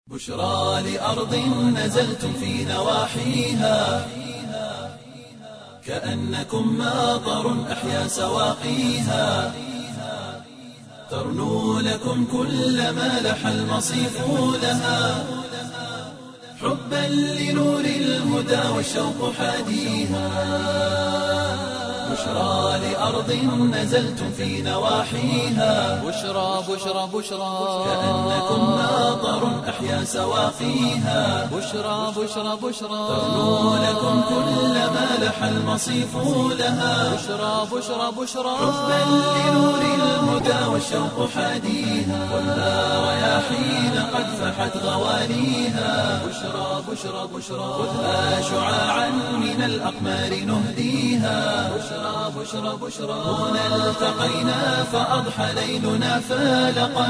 بشرى لأرض نزلتم في نواحيها كأنكم ماطر أحيا سواقيها ترنو لكم كل ما لح المصيف لها حبا لنور الهدى والشوق حاديها بشرى لأرض نزلتم في نواحيها بشرى كأنكم ماطر أحيا سواقيها بشرى ترنو لكم كل ما لح المصيف لها بشرى حبا لنور الهدى والشوق حاديها والنار رياحين قد فحت غوانيها بشرى خذها شعاعا من الأقمار نهديها بشرى هنا التقينا فأضحى ليلنا فالقا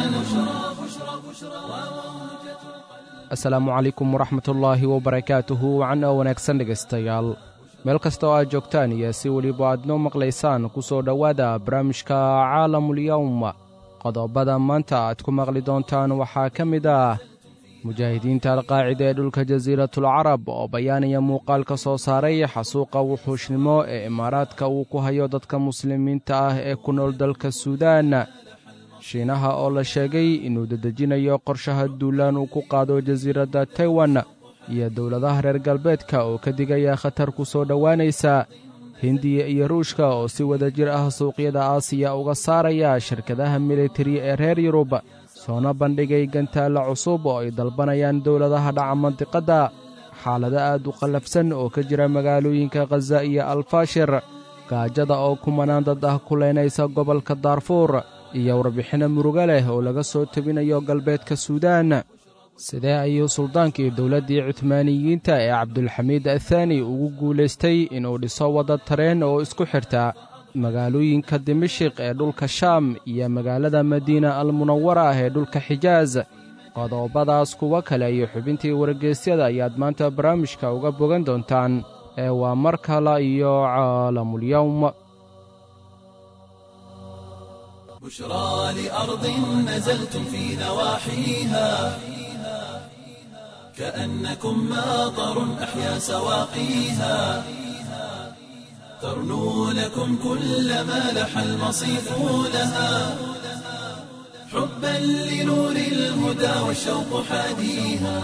asalaamu calaykum waraxmatullaahi wabarakaatuhu wacan oo wanaagsan dhegaystayaal meel kasta oo aad joogtaan iyo si weliba aad noo maqlaysaan ku soo dhowaada barnaamijka caalamulyawm qodobada maanta aad ku maqli doontaan waxaa ka mid ah mujaahidiinta alqaacida ee dhulka jasiiratulcarab oo bayaanaya muuqaal ka soo saaray xasuuqa wuxuushnimo ee imaaraadka uu ku hayo dadka muslimiinta ah ee ku nool dalka suudaan shiinaha oo la sheegay inuu dedejinayo qorshaha duulaan uu ku qaado jasiiradda taiwan iyo dowladaha reer galbeedka oo ka digaya khatar ku soo dhowaanaysa hindiya iyo ruushka oo si wada jir ah suuqyada aasiya uga saaraya shirkadaha militari ee reer yurub soona bandhigay gantaalla cusub oo ay dalbanayaan dowladaha dhaca mandiqadda xaalado aad u qallafsan oo ka jira magaalooyinka khaza iyo alfaashir gaajada oo kumanaan dad ah ku leynaysa gobolka daarfuur iyo warbixinno muruga leh oo laga soo tebinayo galbeedka suudaan sidee ayuu suldaankii dowladdii cuthmaaniyiinta ee cabdulxamiid athaani ugu guulaystay inuu dhiso wadda tareen oo isku xirta magaalooyinka dimashiq ee dhulka shaam iyo magaalada madiina almunawara ah ee dhulka xijaas qodobadaas kuwa kale iyo xubintii wargeysyada ayaad maanta barnaamijka uga bogan doontaan ee waa mar kale iyo caalamulyawm بشرى لأرض نزلتم في نواحيها كأنكم ماطر أحيا سواقيها ترنو لكم كل ما لح المصيف لها حبا لنور الهدى والشوق حاديها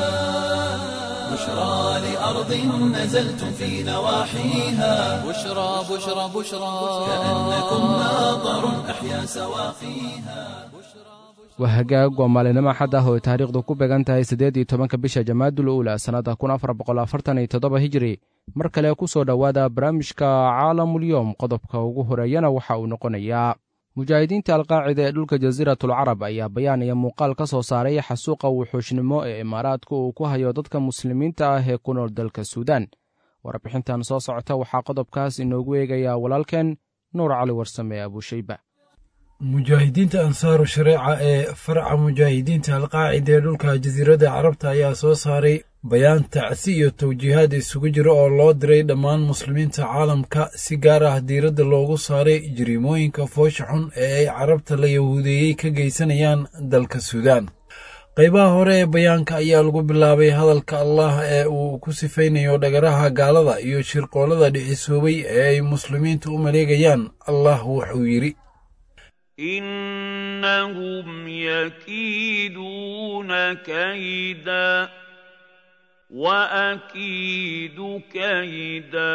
بشرى لأرض نزلتم في نواحيها بشرى كأنكم ماطر أحيا سواقيها waa hagaag waa maalinimo xad ah oo taariikhdu ku beegan tahay 18 bisha jamaadul uula sannada 1447 hijri mar kale ku soo dhowaada barnaamijka caalamulyawm qodobka ugu horeeyana waxa uu noqonayaa mujaahidiinta alqaacida ee dhulka jasiiratulcarab ayaa bayaanaya muuqaal ka soo saaray xasuuqa wuxuushnimo ee imaaraadku uu ku hayo dadka muslimiinta ah ee ku nool dalka suudaan warbixintan soo socota waxaa qodobkaas inoogu eegayaa walaalkeen nuur cali warsame abuushayba mujaahidiinta ansaaru shareeca ee farca mujaahidiinta alqaacida ee dhulka jasiiradda carabta ayaa soo saaray bayaan tacsi iyo tawjiihaad isugu jira oo loo diray dhammaan muslimiinta caalamka si gaar ah diiradda loogu saaray jariimooyinka foosha xun ee ay carabta la yahuudeeyey ka geysanayaan dalka suudaan qaybaha hore ee bayaanka ayaa lagu bilaabay hadalka allah ee uu ku sifaynayo dhagaraha gaalada iyo shirqoolada dhicisoobay ee ay muslimiintu u maleegayaan allah wuxuu yidhi إنهم يكيدون كيدا وأكيد كيدا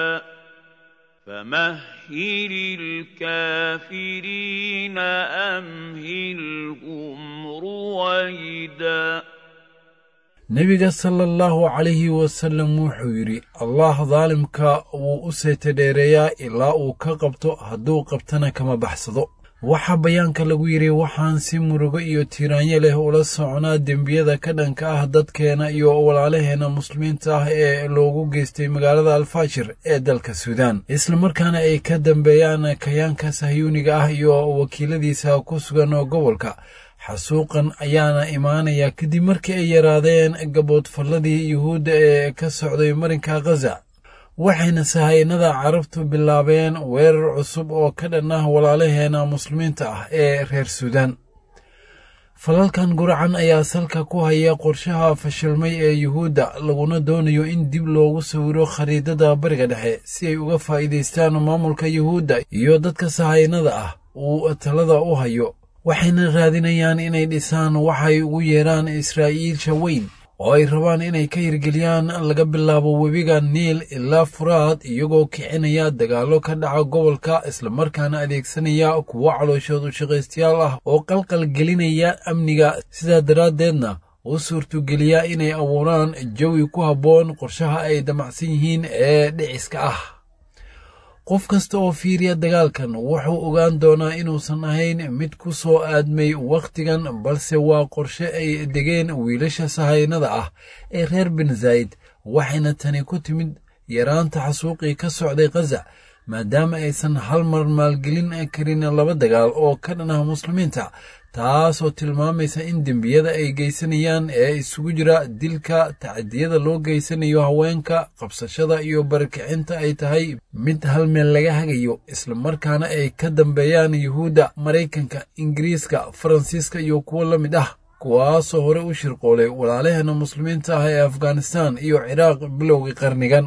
فمهل الكافرين أمهلهم رويدا nebiga sala allahu calayhi wasallam wuxuu yidhi allah daalimka wuu u seetadheereeyaa ilaa uu ka qabto hadduu qabtana kama baxsado waxaa bayaanka lagu yidhi waxaan si murugo iyo tiiraanyo leh ula soconaa dembiyada ka dhanka ah dadkeena iyo walaalaheenna muslimiinta ah ee loogu geystay magaalada alfaashir ee dalka suudaan islamarkaana ay ka dambeeyaan kayaanka sahyuuniga ah iyo wakiiladiisa ku sugan gobolka xasuuqan ayaana imaanaya kadib markii ay yaraadeen gaboodfalladii yuhuudda ee ka socday marinka khaza waxayna sahaynada carabtu bilaabeen weerar cusub oo ka dhan ah walaalaheena muslimiinta ah ee reer suudaan falalkan guracan ayaa salka ku haya qorshaha fashilmay ee yuhuudda laguna doonayo in dib loogu sawiro khariidada bariga dhexe si ay uga faa'iidaystaan maamulka yuhuudda iyo dadka sahaynada ah uu talada u hayo waxayna raadinayaan inay dhisaan waxay ugu yeeraan israa'iilsha weyn oo ay rabaan inay ka hirgeliyaan laga bilaabo webiga niil ilaa furaad iyagoo kicinaya dagaallo ka dhaca gobolka islamarkaana adeegsanaya kuwo calooshood u shaqaystayaal ah oo qalqal gelinaya amniga sidaa daraaddeedna u suurtogeliya inay abuuraan jawi ku habboon qorshaha ay damacsan yihiin ee dhiciska ah qof kasta oo fiiriya dagaalkan wuxuu ogaan doonaa inuusan ahayn mid ku soo aadmay wakhtigan balse waa qorshe ay degeen wiilasha sahaynada ah ee reer bin zayd waxayna tani ku timid yaraanta xasuuqii ka socday khaza maadaama aysan hal mar maalgelin karin laba dagaal oo ka dhan ah muslimiinta taasoo tilmaamaysa in dembiyada ay geysanayaan ee isugu jira dilka tacdiyada loo geysanayo haweenka qabsashada iyo barakicinta ay tahay mid hal meel laga hagayo islamarkaana ay ka dambeeyaan yuhuudda maraykanka ingiriiska faransiiska iyo kuwo la mid ah kuwaasoo hore u shirqoolay walaalaheena muslimiinta ah ee afghanistan iyo ciraaq bilowgii qarnigan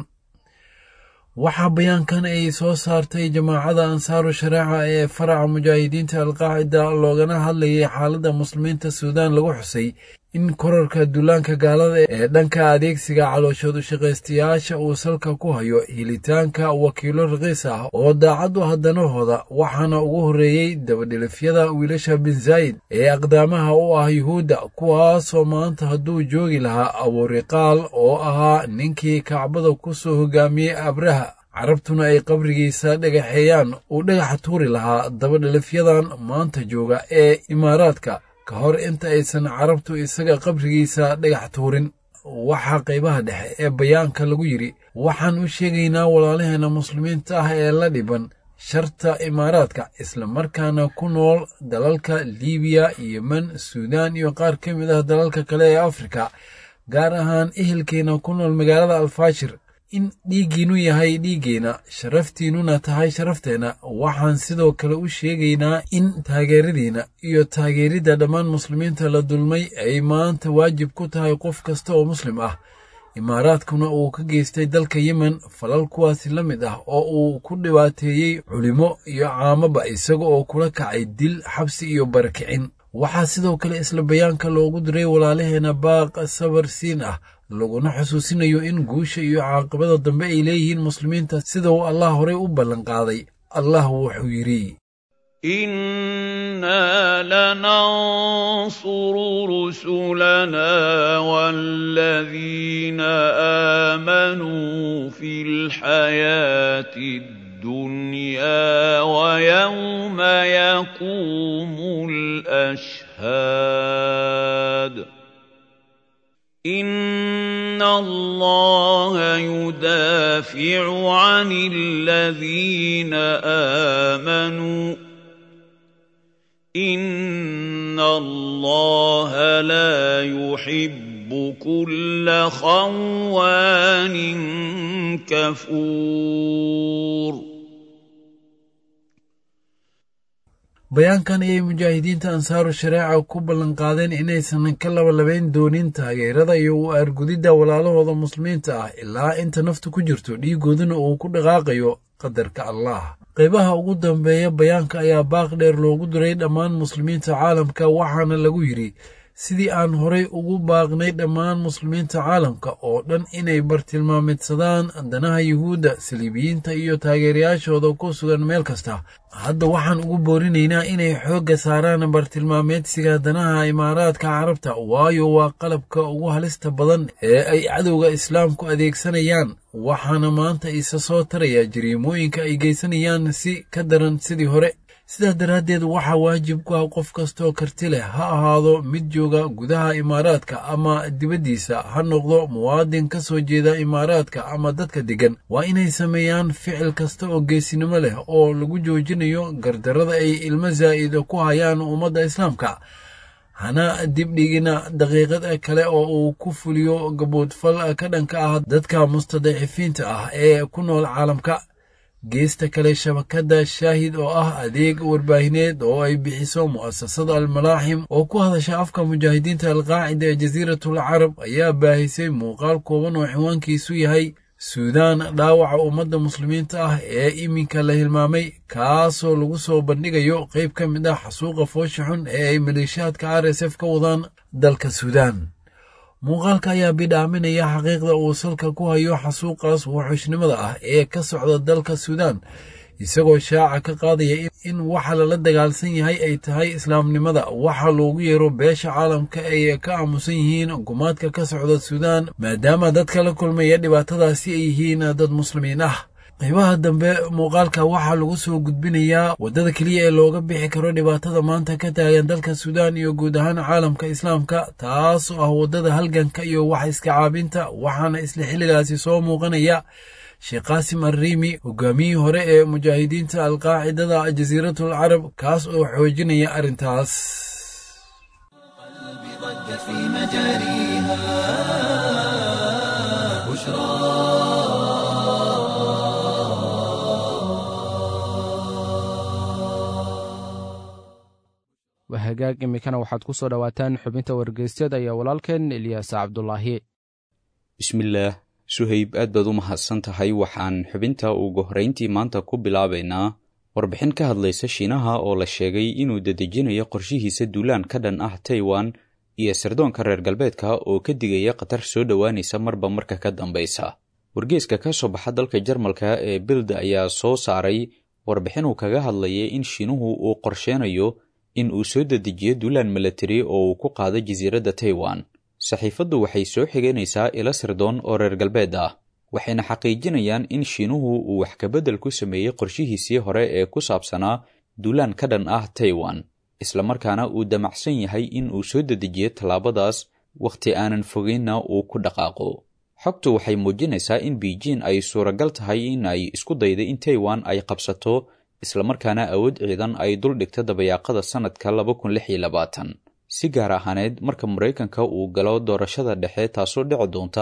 waxaa bayaankan ay soo saartay jamaacada ansaaru shareeca ee faraca mujaahidiinta alqaacida loogana hadlayay xaaladda muslimiinta suudaan lagu xusay in korarka duulaanka gaalada ee dhanka adeegsiga calooshood u shaqaystayaasha uu salka ku hayo helitaanka wakiilo raqiis ah oo daacad u haddanahooda waxaana ugu horreeyey dabadhilifyada wiilasha bin zayd ee aqdaamaha u ah yuhuudda kuwaasoo maanta hadduu joogi lahaa abuuriqaal oo ahaa ninkii kacbada ku soo hogaamiyey abraha carabtuna ay qabrigiisa dhagaxeeyaan uu dhagaxa tuuri lahaa dabadhilifyadan maanta jooga ee imaaraadka ka hor inta aysan carabtu isaga qabrigiisa dhagax tuurin waxaa qaybaha dhexe ee bayaanka lagu yidhi waxaan u sheegaynaa walaalaheena muslimiinta ah ee la dhiban sharta imaaraadka islamarkaana ku nool dalalka liibiya yemen suudaan iyo qaar ka mid ah dalalka kale ee afrika gaar ahaan ehelkeena ku nool magaalada alfaashir in dhiiggiinnu yahay dhiiggeenna sharaftiinnuna tahay sharafteenna waxaan sidoo kale u sheegaynaa in taageeradiinna iyo taageeridda dhammaan muslimiinta la dulmay ay maanta waajib ku tahay qof kasta oo muslim ah imaaraadkuna uu ka geystay dalka yemen falal kuwaasi la mid ah oo uu ku dhibaateeyey culimo iyo caamaba isaga oo kula kacay dil xabsi iyo barakicin waxaa sidoo kale isla bayaanka loogu diray walaalaheena baaq sabar siin ah laguna xusuusinayo in guusha iyo caaqibada dambe ay leeyihiin muslimiinta sida uu allah horey u ballanqaaday allah wuxuu yidhi إنا لننصر رسلنا والذين آمنوا في الحياة الدنيا ويوم يقوم الأشهاد إن الله يدافع عن الذين آمنوا إن الله لا يحب كل خوان كفور bayaankan ayay mujaahidiinta ansaaru shareeca ku ballanqaadeen inaysan ka labalabayn doonin taageerada iyo u aargudidda walaalahooda muslimiinta ah ilaa inta naftu ku jirto dhiiggooduna uu ku dhaqaaqayo qadarka allah qaybaha ugu dambeeya bayaanka ayaa baaq dheer loogu diray dhammaan muslimiinta caalamka waxaana lagu yidhi sidii aan horay ugu baaqnay dhammaan muslimiinta caalamka oo dhan inay bartilmaameedsadaan danaha yuhuudda saliibiyiinta iyo taageerayaashooda ku sugan meel kasta hadda waxaan ugu boorinaynaa inay xoogga saaraan bartilmaameedsiga danaha imaaraadka carabta waayo waa qalabka ugu halista badan ee ay cadowga islaamku adeegsanayaan waxaana maanta isa soo taraya jariimooyinka ay geysanayaan si ka daran sidii hore sidaa daraaddeed waxaa waajib ku ah qof kastoo karti leh ha ahaado mid jooga gudaha imaaraadka ama dibaddiisa ha noqdo muwaadin ka soo jeeda imaaraadka ama dadka deggan waa inay sameeyaan ficil kasta oo geesinimo leh oo lagu joojinayo gardarrada ay ilmo zaa'ida ku hayaan ummadda islaamka hana dibdhigina daqiiqad kale oo uu ku fuliyo gaboodfal ka dhanka ah dadka mustadacifiinta ah ee ku nool caalamka geesta kale shabakadda shaahid oo ah adeeg warbaahineed oo ay bixiso mu'asasada almalaaxim oo ku hadasha afka mujaahidiinta alqaacida ee jasiiratul carab ayaa baahisay muuqaal kooban oo ciwaankiisu yahay suudaan dhaawaca ummadda muslimiinta ah ee iminka la hilmaamay, kaasoo lagu soo bandhigayo qayb ka mid ah xasuuqa foosha xun ee ay maleeshiyaadka RSF ka wadaan dalka suudaan. muuqaalka ayaa bidhaaminaya xaqiiqda uu salka ku hayo xasuuqaas wuxuushnimada ah ee ka socda dalka suudaan, isagoo shaaca ka qaadaya in waxa lala dagaalsan yahay ay tahay islaamnimada, waxa loogu yeero beesha caalamka ay ka aamusan yihiin gumaadka ka socda suudaan, maadaama dadka la kulmaya dhibaatadaasi ay yihiin dad muslimiin ah. qaybaha dambe muuqaalka waxaa lagu soo gudbinayaa waddada keliya ee looga bixi karo dhibaatada maanta ka taagan dalka suudaan iyo guud ahaan caalamka islaamka, taasoo ah waddada halganka iyo wax iska caabinta, waxaana isla xilligaasi soo muuqanaya sheekh qaasim arriimi, hogaamiyihii hore ee mujaahidiinta alqaacidada jasiiratul carab, kaas oo xoojinaya arrintaas. wahagaag imikana waxaad ku soo dhowaataan xubinta wargeysyada iyo walaalkeen Ilyaas Cabdulaahi. bismillaah suhayb, aad baad u mahadsan tahay. waxaan xubinta ugu horrayntii maanta ku bilaabaynaa warbixin ka hadlaysa Shiinaha oo la sheegay inuu dedejinayo qorshihiisa duulaan ka dhan ah Taiwan iyo sirdoonka reer galbeedka oo ka digaya khatar soo dhowaanaysa marba marka ka dambaysa. wargeyska ka soo baxa dalka Jarmalka ee Bild ayaa soo saaray warbixin uu kaga hadlayay in Shiinuhu uu qorsheynayo in uu soo dedejiyo duulaan milatari oo uu ku qaado jasiiradda Taiwan. saxiifaddu waxay soo xigeynaysaa ilo sirdoon oo reer galbeed ah, waxayna xaqiijinayaan in Shiinuhu uu wax ka beddel ku sameeyey qorshihiisii hore ee ku saabsanaa duulaan ka dhan ah Taiwan, islamarkaana uu damacsan yahay in uu soo dedejiyo tallaabadaas wakhti aanan fogeynna uu ku dhaqaaqo. xogtu waxay muujinaysaa in Beijing ay suuragal tahay in ay isku daydo in Taiwan ay qabsato, islamarkaana awood ciidan ay dul dhigto dabayaaqada sanadka 2026, si gaar ahaaneed marka Mareykanka uu galo doorashada dhexe taasoo dhici doonta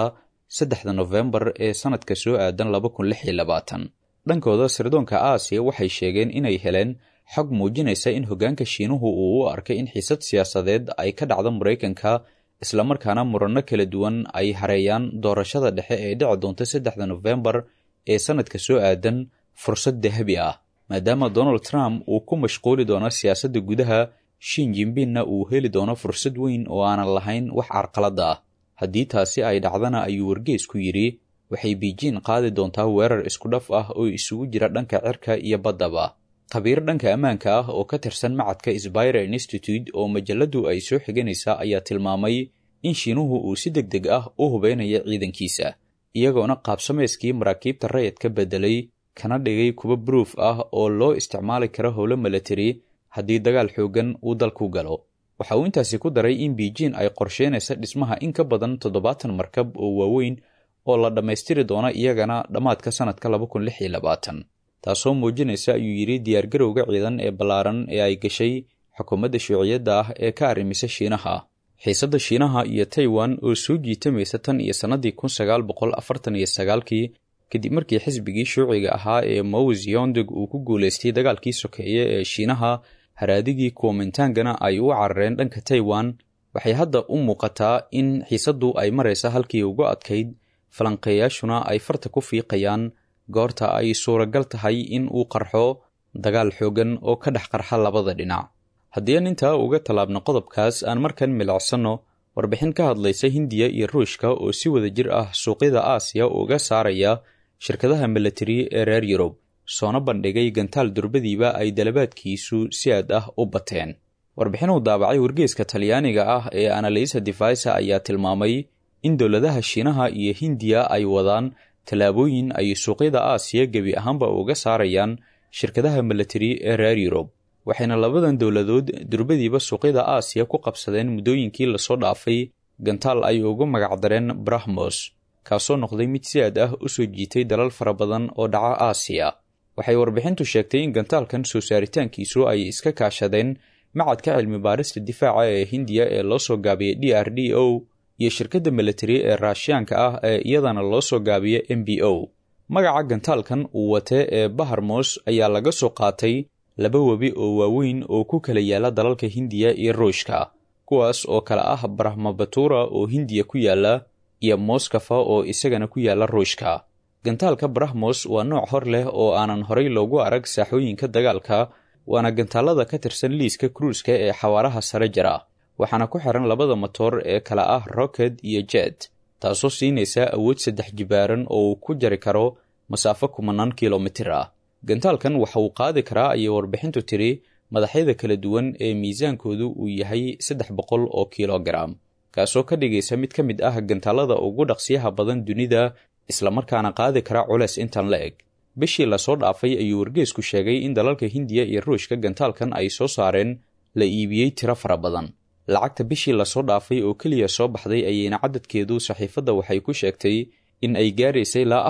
3 Novembar ee sanadka soo aadan 2026. dhankooda sirdoonka Aasiya waxay sheegeen inay heleen xog muujinaysa in hoggaanka Shiinuhu uu u arkay in xiisad siyaasadeed ay ka dhacdo Mareykanka, islamarkaana muranno kala duwan ay hareeyaan doorashada dhexe ee dhici doonta 3 Novembar ee sanadka soo aadan fursad dahabi ah, maadaama Donald Trump uu ku mashquuli doono siyaasadda gudaha, Xi Jinpingna uu heli doono fursad weyn oo aanan lahayn wax carqalad ah. haddii taasi ay dhacdana, ayuu wargeysku yidhi, waxay Beijing qaadi doontaa weerar isku dhaf ah oo isugu jira dhanka cirka iyo baddaba. khabiir dhanka ammaanka ah oo ka tirsan macadka Spire Institute oo majaladu ay soo xiganaysaa ayaa tilmaamay in Shiinuhu uu si degdeg ah u hubeynayo ciidankiisa, iyagoona qaabsameyskii maraakiibta rayidka beddelay kana dhigay kuwa proof ah oo loo isticmaali karo howlo milatari haddii dagaal xoogan uu dalku galo. waxa uu intaasi ku daray in Beijing ay qorsheynaysa dhismaha in ka badan 70 markab oo waaweyn oo la dhammaystiri doona iyagana dhammaadka sanadka 2026, taasoo muujinaysa, ayuu yidhi, diyaargarowga ciidan ee ballaaran ee ay gashay xukuumadda shuuciyadda ah ee ka arrimisa Shiinaha. xiisadda Shiinaha iyo Taiwan oo soo jiitamaysa tan iyo sannadii 1949 kadib markii xisbigii shuuciga ahaa ee Mao Zedong uu ku guulaystay dagaalkii sokeeye ee Shiinaha, haraadigii Kuomintangana ay u carareen dhanka Taiwan. waxay hadda u muuqataa in xiisaddu ay maraysa halkii ugu adkayd, falanqeeyaashuna ay farta ku fiiqayaan goorta ay suuragal tahay in uu qarxo dagaal xoogan oo ka dhex qarxa labada dhinac. haddii aan intaa uga tallaabno qodobkaas, aan markan milicsanno warbixin ka hadlaysa Hindiya iyo Ruushka oo si wada jir ah suuqyada Aasiya uga saaraya shirkadaha milatari ee reer Yurub, soona bandhigay gantaal durbadiiba ay dalabaadkiisu si aad ah u bateen. warbixin uu daabacay wargeyska Talyaaniga ah ee Analisa Divisa ayaa tilmaamay in dowladaha Shiinaha iyo Hindiya ay wadaan tallaabooyin ay suuqyada Aasiya gebi ahaanba uga saarayaan shirkadaha milatari ee reer Yurub, waxayna labadan dowladood durbadiiba suuqyada Aasiya ku qabsadeen muddooyinkii lasoo dhaafay gantaal ay ugu magacdareen Brahmos, kaasoo noqday mid si aad ah u soo jiitay dalal fara badan oo dhaca Aasiya. waxay warbixintu sheegtay in gantaalkan soo saaritaankiisu ay iska kaashadeen macadka cilmi baarista difaaca ee Hindiya ee loo soo gaabiyey DRDO iyo shirkadda milatari ee Raashiyaanka ah ee iyadana loo soo gaabiyey MBO. magaca gantaalkan uu wate ee baharmos ayaa laga soo qaatay laba webi oo waaweyn oo ku kala yaala dalalka hindiya iyo ruushka, kuwaas oo kala ah brahmabatura oo hindiya ku yaala iyo moskafa oo isagana ku yaala ruushka. gantaalka brahmos waa nooc hor leh oo aanan horay loogu arag saaxooyinka dagaalka, waana gantaalada ka tirsan liiska kruuska ee xawaaraha sare jira, waxaana ku xiran labada matoor ee kala ah rocket iyo jet, taasoo siinaysa awood 3 jibaaran oo uu ku jari karo masaafo 10 kilomitir ah. gantaalkan waxa uu qaadi karaa ayay warbixintu tiri madaxyada kala duwan ee miisaankoodu uu yahay 300 oo kilogaram, kaasoo ka dhigaysa mid ka mid ah gantaalada ugu dhaqsiyaha badan dunida, isla markaana qaadi kara culeys intan la eg. bishii la soo dhaafay ayuu wargeysku sheegay in dalalka hindiya iyo ruushka gantaalkan ay soo saareen la iibiyey tiro fara badan. lacagta bishii la soo dhaafay oo keliya soo baxday ayayna cadadkeedu saxiifadda waxay ku sheegtay in ay gaaraysay ilaa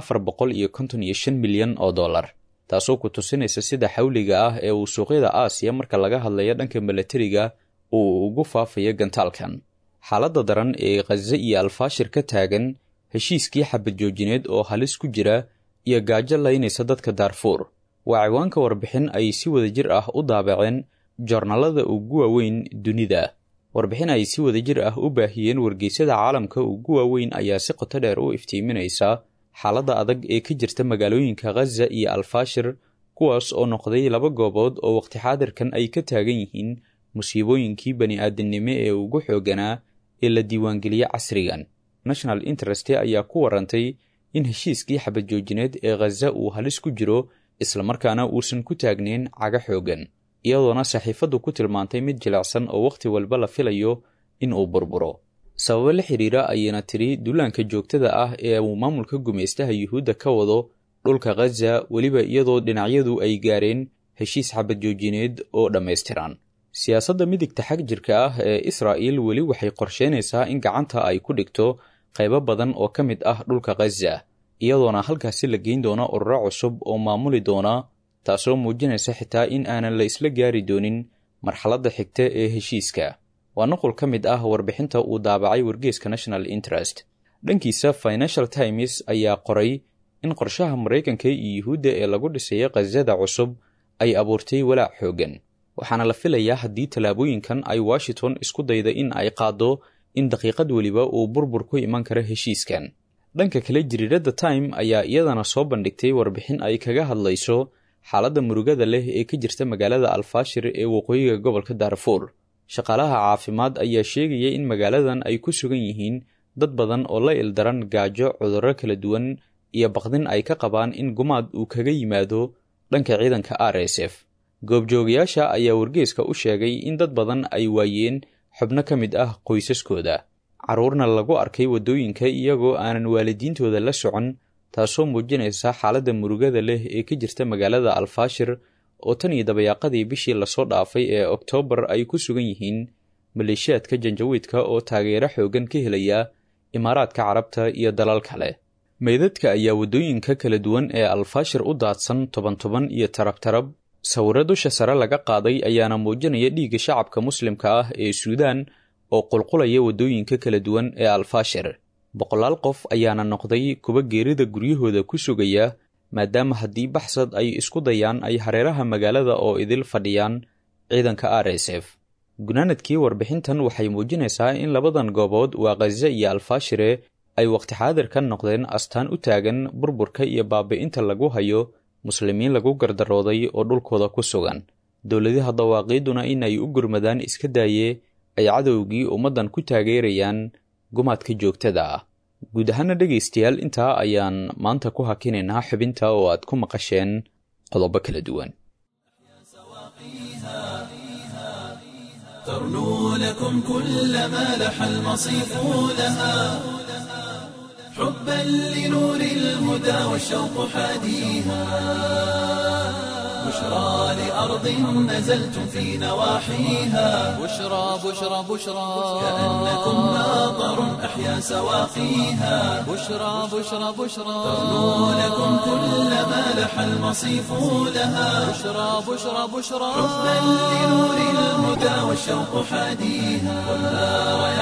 455 milyan oo dollar, taasoo ku tusinaysa sida xawliga ah ee uu suuqyada Aasiya marka laga hadlayo dhanka milatariga uu ugu faafayo gantaalkan. xaaladda daran ee Gaza iyo Al-Fashir ka taagan, heshiiskii xabad joojineed oo halis ku jira, iyo gaajo laynaysa dadka Darfur waa ciwaanka warbixin ay si wadajir ah u daabaceen joornaalada ugu waaweyn dunida. warbixin ay si wadajir ah u baahiyeen wargeysyada caalamka ugu waaweyn ayaa si qoto dheer u iftiiminaysa xaaladda adag ee ka jirta magaalooyinka Gaza iyo Al-Fashir, kuwaas oo noqday laba goobood oo waqti xaadirkan ay ka taagan yihiin musiibooyinkii bani'aadamnimo ee ugu xooganaa ee la diiwaangeliyay casrigan. National Interest ayaa ku warantay in heshiiskii xabad joojineed ee Gaza uu halis ku jiro, isla markaana uusan ku taagnayn caga xoogan, iyadoona saxiifaddu ku tilmaantay mid jilicsan oo waqti walba la filayo in uu burburo. sababo la xiriira ayayna tiri duulaanka joogtada ah ee uu maamulka gumeystaha Yuhuudda ka wado dhulka Gaza, weliba iyadoo dhinacyadu ay gaareen heshiis xabad joojineed oo dhammaystiran. siyaasadda midigta xag jirka ah ee Israa'iil weli waxay qorsheynaysaa in gacanta ay ku dhigto qaybo badan oo ka mid ah dhulka Gaza, iyadoona halkaasi la geyn doono ururo cusub oo maamuli doona, taasoo muujinaysa xitaa in aanan la isla gaari doonin marxaladda xigta ee heshiiska. waa nuqul ka mid ah warbixinta uu daabacay wargeyska National Interest. dhankiisa Financial Times ayaa qoray in qorshaha Mareykanka iyo Yuhuudda ee lagu dhisayo Gazada cusub ay abuurtay walaac xoogan, waxaana la filayaa haddii tallaabooyinkan ay Washington isku dayda in ay qaado in daqiiqad weliba uu burbur ku iman karo heshiiskan. dhanka kale, jariiradda Time ayaa iyadana soo bandhigtay warbixin ay kaga hadlayso xaaladda murugada leh ee ka jirta magaalada Al-Fashir ee waqooyiga gobolka Darfur. shaqaalaha caafimaad ayaa sheegaya in magaaladan ay ku sugan yihiin dad badan oo la ildaran gaajo, cudurro kala duwan iyo baqdin ay ka qabaan in gumaad uu kaga yimaado dhanka ciidanka RSF. goobjoogayaasha ayaa wargeyska u sheegay in dad badan ay waayeen xubno ka mid ah qoysaskooda, carruurna lagu arkay waddooyinka iyagoo aanan waalidiintooda la socon, taasoo muujinaysa xaaladda murugada leh ee ka jirta magaalada Al-Fashir oo tan iyo dabayaaqadii bishii lasoo dhaafay ee Oktoobar ay ku sugan yihiin maleeshiyaadka janjawiidka oo taageero xoogan ka helaya Imaaraadka Carabta iyo dalal kale. meydadka ayaa waddooyinka kala duwan ee Al-Fashir u daadsan toban iyo tarab. sawirro dusha sare laga qaaday ayaana muujinaya dhiigga shacabka muslimka ah ee Suudaan oo qulqulaya waddooyinka kala duwan ee Al-Fashir. boqolaal qof ayaana noqday kuwa geerida guryahooda ku sugaya, maadaama haddii baxsad ay isku dayaan ay hareeraha magaalada oo idil fadhiyaan ciidanka RSF. gunaanadkii warbixintan waxay muujinaysaa in labadan goobood waa Gaza iyo Al-Fashire ay waqti xaadirkan noqdeen astaan u taagan burburka iyo baabi'inta lagu hayo muslimiin lagu gardarooday oo dhulkooda ku sugan. dowladaha dawaaqiiduna in ay u gurmadaan iska daaye ay cadowgii ummaddan ku taageerayaan gumaadka joogtada ah. guud ahaana dhegaystayaal, intaa ayaan maanta ku hakinaynaa xubinta oo aad ku maqasheen qodobo kala duwan. ترنو لكم كل ما لح المصيف لها حبا لنور الهدى والشوق حاديها بشرى لأرض نزلتم في نواحيها بشرى بشرى بشرى كأنكم ماطر أحيا سواقيها بشرى بشرى بشرى ترنو لكم كل ما لح المصيف لها بشرى بشرى بشرى حبا لنور الهدى والشوق حاديها خذها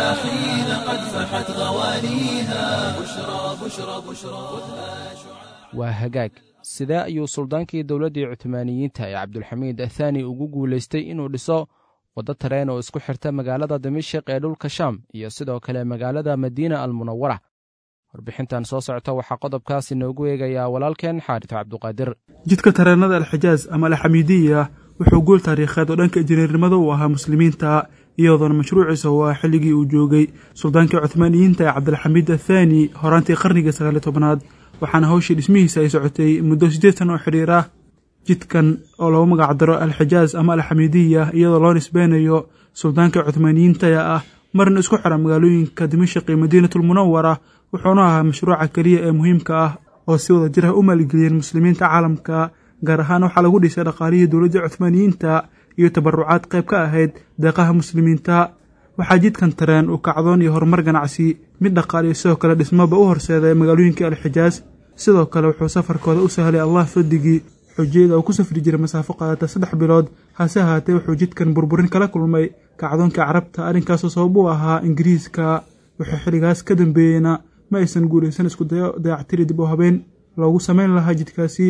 رياحين قد فحت غواليها بشرى بشرى بشرى خذها شعاع waa hagaag sidee ayuu suldaankii dowladdii cuthmaaniyiinta ee cabdulxamiid athaani ugu guulaystay inuu dhiso waddo tareen oo isku xirta magaalada dimashik ee dhulka shaam iyo sidoo kale magaalada madiina almunawara? warbixintan soo socota waxaa qodobkaas inoogu eegayaa walaalkeen xaarito cabduqaadir. jidka tareenada alxijaaz ama alxamiidiya wuxuu guul taariikheed oo dhanka injineernimada u ahaa muslimiinta, iyadoona mashruuciisa oo ah xilligii uu joogay suldaankii cuthmaaniyiinta ee cabdilxamiid athaani horaantii qarnigii 19aad, waxaana hawshii dhismihiisa ay socotay muddo 8 sano oo xidhiir ah. jidkan oo lagu magac daro alxijaaz ama alxamiidiya iyadoo loo nisbeynayo suldaankii cuthmaaniyiinta ee ah marna isku xira magaalooyinka dimashik iyo madiinatulmunawara, wuxuuna ahaa mashruuca keliya ee muhiimka ah oo si wada jir ah u maalgeliyeen muslimiinta caalamka, gaar ahaan waxaa lagu dhisay dhaqaalihii dowladda cuthmaaniyiinta iyo tabarucaad qayb ka ahayd deeqaha muslimiinta. waxaa jidkan tareen uu kacdoon iyo horumar ganacsi mid dhaqaal iyo sidoo kale dhismoba u horseeday magaalooyinkii alxijaaz. sidoo kale wuxuu safarkooda u sahlay allah fadligii xujayada uu ku safri jiray masaafo qaadata 3 bilood. hase ahaatee wuxuu jidkan burburin kala kulmay kacdoonka carabta, arrinkaasoo sabab u ahaa ingiriiska. wuxuu xilligaas ka dambeeyeyna ma aysan guulaysan isku dayo dayactiri dib u habeen loogu samayn lahaa jidkaasi.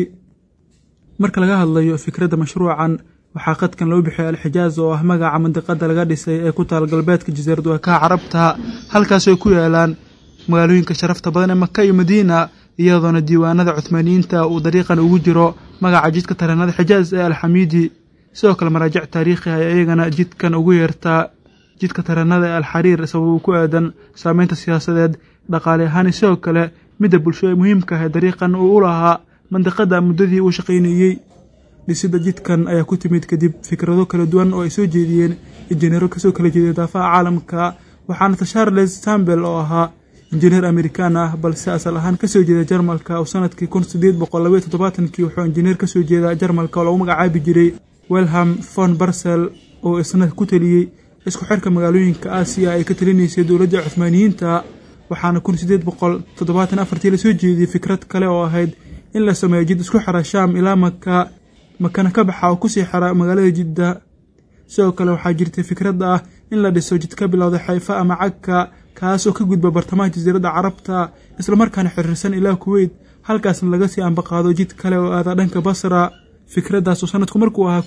marka laga hadlayo fikradda mashruucan, waxaa qadkan loo bixiyay alxijaaz oo ah magaca mandiqada laga dhisay ee ku taal galbeedka jasiirad waakaha carabta, halkaasoo ku yaalaan magaalooyinka sharafta badan ee maka iyo madiina, iyadoona diiwaanada cuthmaaniyiinta uu dariiqan ugu jiro magaca jidka tareenada xijaaz ee alxamiidi. sidoo kale maraajic taariikhi ah iyagana jidkan ugu yeertaa jidka tareenada ee alxariir sabab ku aadan saameynta siyaasadeed, dhaqaale ahaan sidoo kale midda bulsho ee muhiimka ah ee dariiqan uu u lahaa mandiqada muddadii uu shaqaynayey. dhisida jidkan ayaa ku timid kadib fikrado kala duwan oo ay soo jeediyeen injineero kasoo kala jeeday daafaha caalamka, waxaana Charles Campbell oo ahaa injineer Amerikaan ah balse asal ahaan kasoo jeeda Jarmalka oo sanadkii 1872 wuxuu injineer kasoo jeeda Jarmalka oo lagu magacaabi jiray Wilhelm von Barsel oo isna ku taliyey isku xirka magaalooyinka Aasiya ay ka talinaysay dowladda Cuthmaaniyiinta. waxaana 1874 la soo jeediyey fikrad kale oo ahayd in la sameeyo jid isku xira Shaam ilaa makana ka baxa oo ku sii xira magaalada Jidda. sidoo kale waxaa jirtay fikradda ah in la dhiso jid ka bilowda Xayfa ama Cagka, kaasoo ka gudba bartamaha jasiiradda carabta isla markaana xiriirsan ilaa Kuwait, halkaasna laga sii ambaqaado jid kale oo aada dhanka Basra. fikraddaas oo sanadku markuu ahaa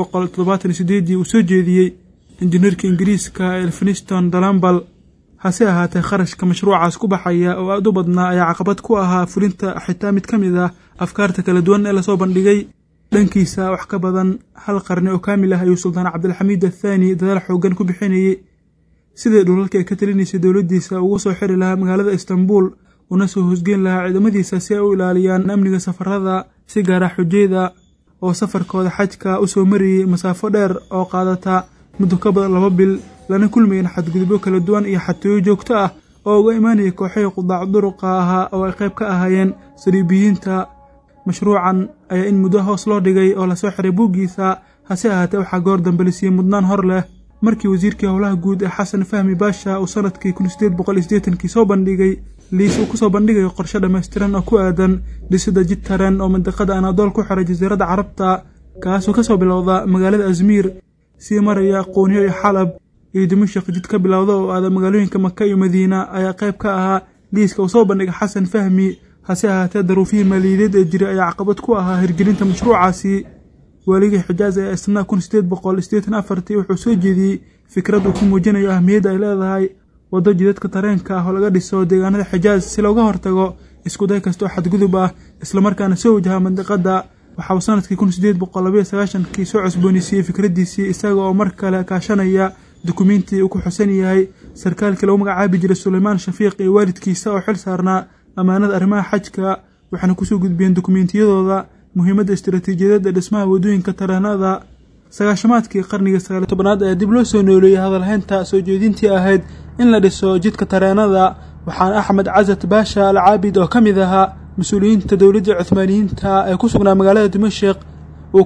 1878 uu soo jeediyey injineerka ingiriiska Elphinstone Dalrymple. hase ahaatee kharashka mashruucaas ku baxaya oo aad u badnaa ayaa caqabad ku ahaa fulinta xitaa mid ka mid ah afkaarta kala duwan ee lasoo bandhigay. dhankiisa wax ka badan hal qarni oo kaamil ah ayuu suldaan cabdilxamiid athaani dadaal xoogan ku bixinayay sidii dhulalka ay ka talinaysay dowladdiisa ugu soo xiri lahaa magaalada Istanbul una soo hoosgeyn lahaa ciidamadiisa si ay u ilaaliyaan amniga safarada, si gaar ah xujayada oo safarkooda xajka u soo mariyay masaafo dheer oo qaadata muddo ka badan 2 bil, lana kulmayeen xadgudubyo kala duwan iyo xatooyo joogto ah oo uga imaanaya kooxihii qudaac duruqa ahaa oo ay qayb ka ahaayeen saliibiyiinta. mashruucan ayaa in muddo hoos loo dhigay oo la soo xiray buuggiisa, hase ahaatee waxaa goor dambe la siiyey mudnaan hor leh markii wasiirkii howlaha guud ee xasan fahmi baasha uu sanadkii 1880 soo bandhigay liis uu ku soo bandhigayo qorshe dhammaystiran oo ku aadan dhisida jid tareen oo mandiqada Anaadool ku xiray jasiiradda carabta, kaasoo kasoo bilowda magaalada Azmiir sii maraya Qooniyo iyo Xalab iyo Dimashq. jid ka bilowda oo aada magaalooyinka Maka iyo Madiina ayaa qayb ka ahaa liiska uu soo bandhigay xasan fahmi. hase ahaatee daruufihii maaliyadeed ee jiray ayaa caqabad ku ahaa hirgelinta mashruucaasi. waaligii xijaaz ee isna 1884 wuxuu soo jeediyey fikrad uu ku muujinayo ahmiyadda ay leedahay waddo jidadka tareenka ah oo laga dhiso deegaanada xijaaz si looga hortago isku day kasta oo xadgudub ah isla markaana soo wajaha mandiqada. waxa uu sanadkii 1892 soo cusboonaysiiyey fikraddiisii isaga oo mar kale kaashanaya dukumiintii uu ku xusan yahay sarkaalkii lagu magacaabi jiray Sulaymaan Shafiiq iyo waalidkiisa oo xil saarnaa amaanada arrimaha xajka, waxaana kusoo gudbiyeen dukumiintiyadooda muhiimadda istiraatiijiyadeed ee dhismaha waddooyinka tareenada. 9-maadkii qarniga 19aad ayaa dib loo soo nooleeyey hadalhaynta soo jeedintii ahayd in la dhiso jidka tareenada, waxaana Axmed Casat Baasha Al-Caabid oo ka mid ahaa mas-uuliyiinta dowladda Cuthmaaniyiinta ee ku sugnaa magaalada Dimashq uu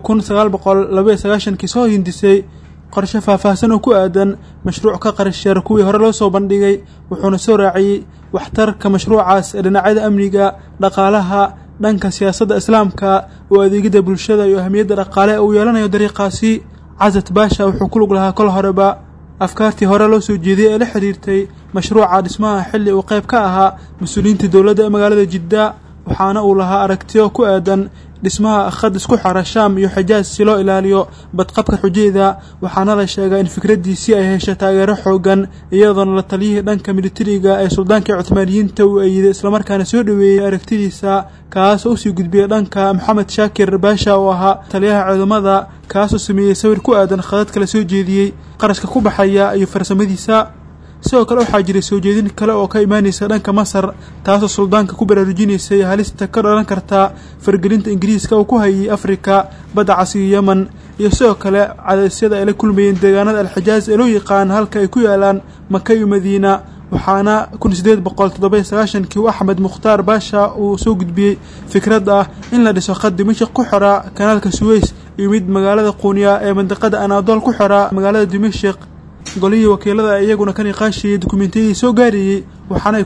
1992 soo hindisay qorshe faahfaahsan oo ku aadan mashruuc ka qarashar kuwii hore loo soo bandhigay, wuxuuna soo raaciyey waxtarka mashruucaas ee dhinacyada amniga, dhaqaalaha, dhanka siyaasadda islaamka oo adeegida bulshada iyo ahmiyadda dhaqaale uu yeelanayo dariiqaasi. Casat Baasha wuxuu ku lug lahaa kol horeba afkaartii hore loo soo jeediyey ee la xiriirtay mashruuca dhismaha xilli uu qayb ka ahaa mas-uuliyiinta dowladda ee magaalada Jidda, waxaana uu lahaa aragtiyo ku aadan dhismaha khad isku xira Shaam iyo Xijaaz si loo ilaaliyo badqabka xujeeda. waxaana la sheegay in fikradiisii ay heshay taageero xoogan iyadoo la taliyay dhanka militariga ee suldaanka Cuthmaaniyiinta uu eeday isla markaana soo dhaweeyay aragtidiisa kaas oo sii gudbiyay dhanka Maxamed Shaakir Baasha oo ahaa taliyaha ciidamada kaas oo sameeyay sawir ku aadan khadad kala soo jeediyay qarashka ku baxaya iyo farsamadiisa. sidoo kale waxaa jiray soo jeedin kale oo ka imaanaysa dhanka Masar taasoo suldaanka ku baraarujinaysay halista ka dhalan karta fargelinta Ingiriiska oo ku hayay Afrika, Badda Cas iyo Yemen, iyo sidoo kale cadaysyada ay la kulmayeen deegaanada Al-Xijaaz ee loo yaqaan halka ay ku yaalaan Maka iyo Madiina. waxaana 1897 uu Axmed Mukhtaar Baasha uu soo gudbiyay fikradda in la dhiso khad Dimashq ku xira kanaalka Suez iyo mid magaalada Qunya ee mandaqada Anadol ku xira magaalada Dimashq. golihii wakiilada iyaguna ka niqaashiyay dukumeentiyadii soo gaariyay waxaana ay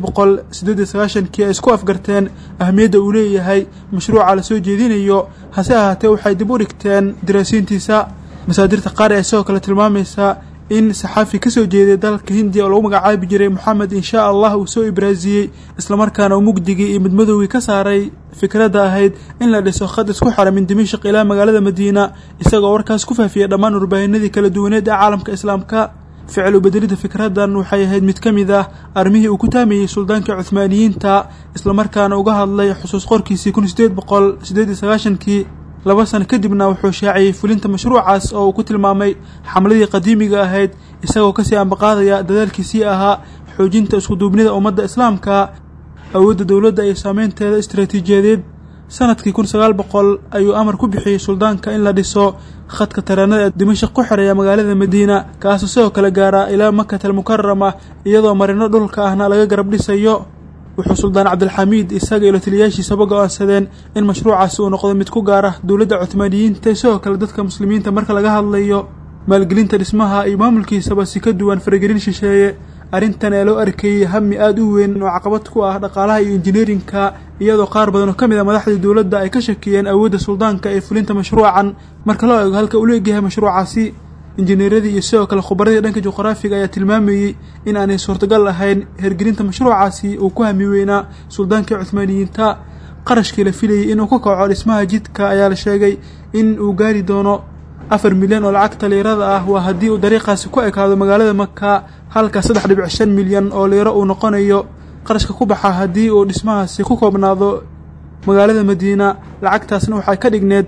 1898 ay isku afgarteen ahmiyadda uu leeyahay mashruuca la soo jeedinayo. hase ahaatee waxay dib u dhigteen daraasiintiisa. masaadirta qaar ee soo kale tilmaamaysa in saxaafi ka soo jeeday dalka Hindiya oo lagu magacaabi jiray Muhammad insha Allah uu soo ibraasiyay isla markaana uu mugdigii iyo midmadowgii ka saaray fikradda ahayd in la dhiso khad isku xira min Dimashq ilaa magaalada Madiina isagoo warkaas ku faafiyay dhammaan warbaahinadii kala duwaneed ee caalamka islaamka. ficil u bedelida fikraddan waxay ahayd mid kamid ah armihii uu ku taameeyay suldaanka Cuthmaaniyiinta isla markaana uga hadlay xusuus qorkiisii 1898 laba sano kadibna wuxuu shaaciyay fulinta mashruucaas oo uu ku tilmaamay xamladii qadiimiga ahayd isagoo ka sii ambaqaadaya dadaalkiisii ahaa xoojinta isku duubnida ummadda islaamka, awoodda dawladda iyo saameynteeda istiraatiijiyadeed. sanadkii 1900 ayuu amar ku bixiyay suldaanka in la dhiso khadka tareenada ee Dimashq ku xiraya magaalada Madiina kaasoo sidoo kale gaara ilaa Makka al-Mukarrama iyadoo marino dhulka ahna laga garab dhisayo. wuxuu suldaan Cabdulxamiid isaga iyo taliyaashiisa go'aansadeen in mashruucaas uu noqdo mid ku gaara dawladda Cuthmaaniyiinta sidoo kale dadka muslimiinta marka laga hadlayo maalgelinta dhismaha iyo maamulkiisaba si ka duwan faragelin shisheeye. arrintan ee loo arkay hami aad u weyn oo caqabad ku ah dhaqaalaha iyo injineerinka iyadoo qaar badan oo kamid ah madaxda dawladda ay ka shakiyeen awoodda suldaanka ee fulinta mashruucan marka loo eego halka uu leeyahay mashruucaasi. injineeradii iyo sidoo kale khubaradii dhanka juqraafiga ayaa tilmaamayay in aanay suurtagal ahayn hirgelinta mashruucaasi uu ku hami weynaa suldaanka Cuthmaaniyiinta. qarashkii la filayay inuu ku kaco dhismaha jidka ayaa la sheegay in uu gaari doono 4 milyan oo lacagta liirada ah waa haddii uu dariiqaasi ku ekaado magaalada Makka halka 3.5 milyan oo liiro uu noqonayo qarashka ku baxa haddii uu dhismahaasi ku koobnaado magaalada Madiina. lacagtaasna waxay ka dhigneed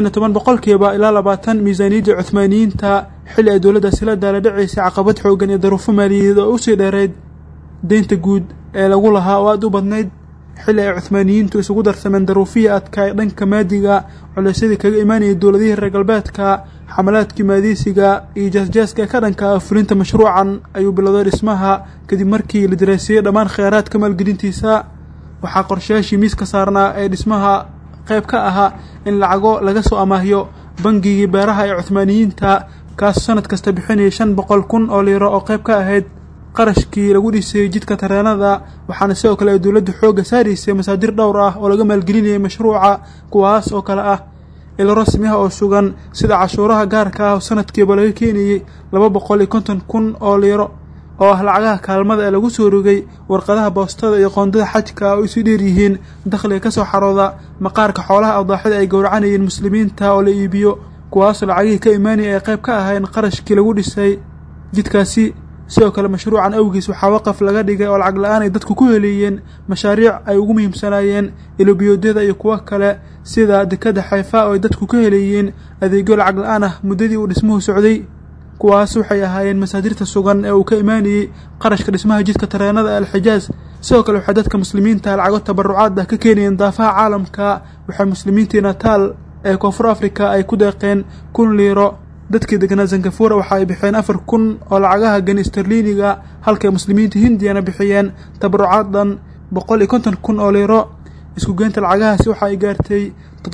15% ilaa 20 miisaaniyadda Cuthmaaniyiinta xilli ay dawladda sila daala dhaceysay caqabad xoogan iyo daruufo maaliyadeed oo u sii dheereed deynta guud ee lagu lahaa oo aad u badnayd. xilli ay Cuthmaaniyiintu isugu darsameen daruufiya adka ee dhanka maadiga culaysyadii kaga imaanayay dawladihii reer galbeedka, xamalaadkii maadiisiga iyo jaasjaaska ka dhanka fulinta mashruucan ayuu bilowday dhismaha kadib markii la daraasiyay dhammaan kheyraadka maalgelintiisa. waxaa qorshayaashii miiska saarnaa ee dhismaha qayb ka ahaa in lacago laga soo amaahiyo bangigii beeraha ee Cuthmaaniyiinta kaas sanad kasta bixinayay 500,000 oo liiro oo qayb ka ahayd qarashkii lagu dhisay jidka tareenada. waxaana sidoo kale dawladdu xooga saaraysay masaadir dhowr ah oo laga maalgelinayay mashruuca kuwaas oo kale ah ilo rasmi ah oo sugan sida cashuuraha gaarka ah oo sanadkiiba laga keenayay 250,000 oo liiro oo ah lacagaha kaalmada ee lagu soo rogay warqadaha boostada iyo qoondada xajka oo isu dheer yihiin dakhliga ka soo xarooda maqaarka xoolaha awdaaxida ay gowracanayeen muslimiinta oo la iibiyo kuwaas lacagihii ka imaanayay ay qayb ka ahayn qarashkii lagu dhisay jidkaasi. sidoo kale mashruucan awgiis waxaa waqaf laga dhigay oo lacag la'aan ay dadku ku heleeyeen mashaariic ay ugu muhiimsanaayeen ilobiyoodyada iyo kuwa kale sida dekada Xayfa oo ay dadku ka heleeyeen adeegyo lacag la'aan ah muddadii uu dhismuhu socday. kuwaas waxay ahaayeen masaadirta sugan ee uu ka imaanayay qarashka dhismaha jidka tareenada Al-Xijaaz. sidoo kale waxay dadka muslimiinta lacago tabarucaad ah ka keenayeen daafaha caalamka. waxay muslimiintii Natal ee Koonfur Afrika ay ku deeqeen 1,000 liiro. dadkii deganaa Singapore waxa ay bixeen 4,000 oo lacagaha gani sterliiniga halka muslimiinta Hindiyana bixiyeen tabarucaadan 150,000 oo liiro. isku geynta lacagahaasi waxa ay gaartay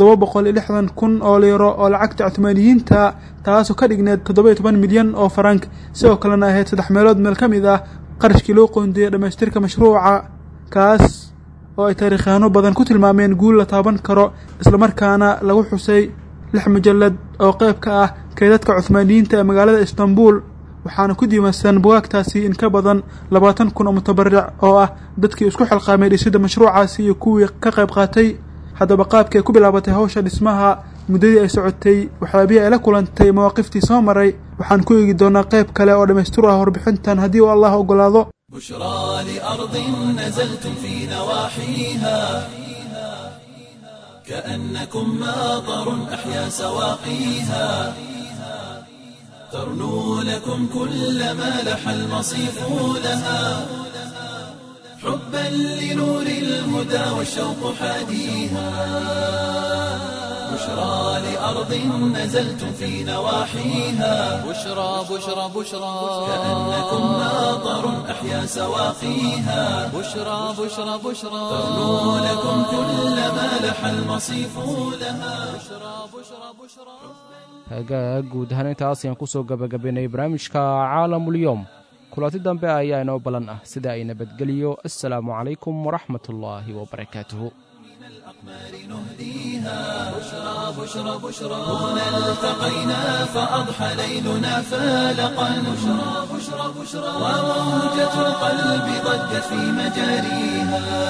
760,000 oo liiro oo lacagta Cuthmaaniyiinta taasoo ka dhigneed 17 milyan oo frank. sidoo kalena ahayd 3 meelood meel kamid ah qarashkii loo qoondeeyay dhamaystirka mashruuca kaas oo ay taariikhyahanno badan ku tilmaameen guul la taaban karo isla markaana lagu xusay 6 mujallad oo qayb ka ah kaydadka Cuthmaaniyiinta ee magaalada Istanbul. waxaana ku diiwaansan bugaagtaasi in ka badan 20,000 oo mutabaric oo ah dadkii isku xilqaamay dhisidda mashruucaasi iyo kuwii ka qayb qaatay. haddaba qaabkii ay ku bilaabatay hawsha dhismaha, muddadii ay socotay, waxyaabihii ay la kulantay, mawaaqiftii soo maray, waxaan ku eegi doonaa qayb kale oo dhammaystir ah warbixintan haddii uu Allah ogolaado. بشرى لأرض نزلتم في نواحيها كأنكم ماطر أحيا سواقيها ترنو لكم كل ما لح المصيف لها حبا لنور الهدى والشوق حاديها بشرى لأرض نزلتم في نواحيها بشرى بشرى بشرى كأنكم ماطر أحيا سواقيها بشرى بشرى بشرى ترنو لكم كل ما لح المصيف لها hagaag guud ahaan intaas ayaan ku soo gabagabaynay barnaamijka caalamulyoom. kulanti dambe ayaa inoo balan ah sida ay nabadgeliyo. assalaamu calaykum waraxmatullaahi wabarakaatuhu. بشرى بشرى بشرى هنا التقينا فأضحى ليلنا فالقا بشرى بشرى بشرى وموجة القلب ضجت في مجاريها